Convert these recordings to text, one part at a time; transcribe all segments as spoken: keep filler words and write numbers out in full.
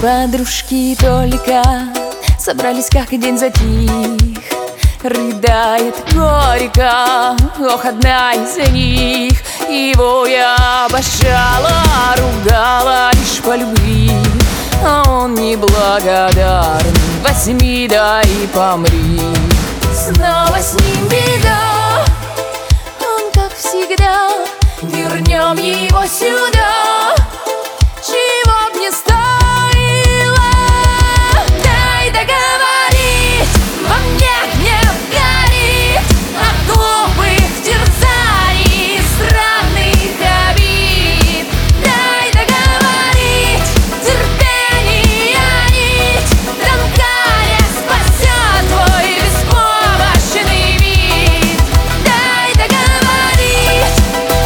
Подружки только собрались, как день затих. Рыдает горько, ох, одна из них. Его я обожала, ругала лишь по любви. А он неблагодарен, возьми да и помри. Снова с ним беда, он как всегда. Вернем его сюда, чего б не стоило. Дай договорить, во мне гнев горит от глупых терзаний и странных обид. Дай договорить, терпение нить тонкая спасет твой беспомощный вид. Дай договорить.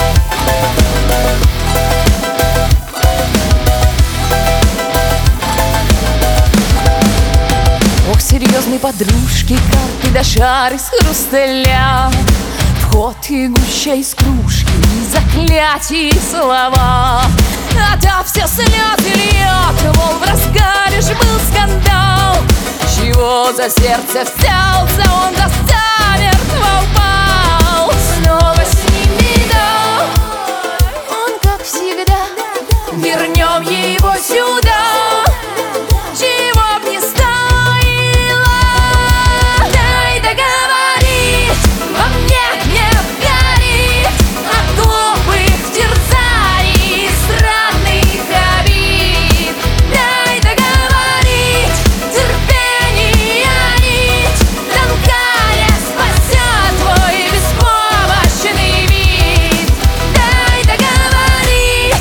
Ох, серьезные подружки, карты да шар из хрусталя, вход и гуща из кружки, заклятия и слова. А та все слезы льет, мол, в разгаре ж был скандал. Чего за сердце взялся, он да замертво упал. Снова с ним беда, он как всегда. Вернем его сюда, чего б не стоило. Дай договорить, во мне гнев горит от глупых терзаний и странных обид. Дай договорить, терпение нить тонкая спасет твой беспомощный вид. Дай договорить.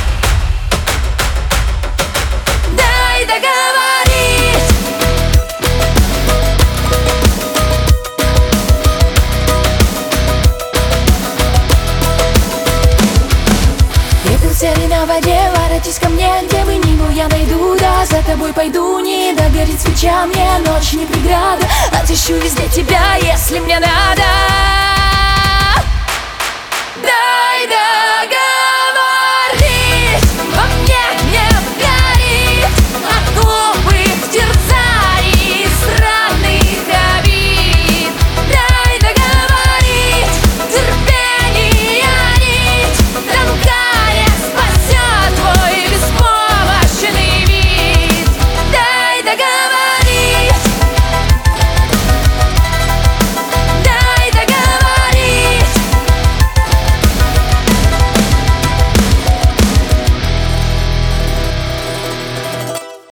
Дай договорить. Пепел серый на воде, воротись ко мне, где бы ни был, я найду, да, за тобой пойду, не догорит свеча, мне ночь не преграда, отыщу везде тебя, если мне надо.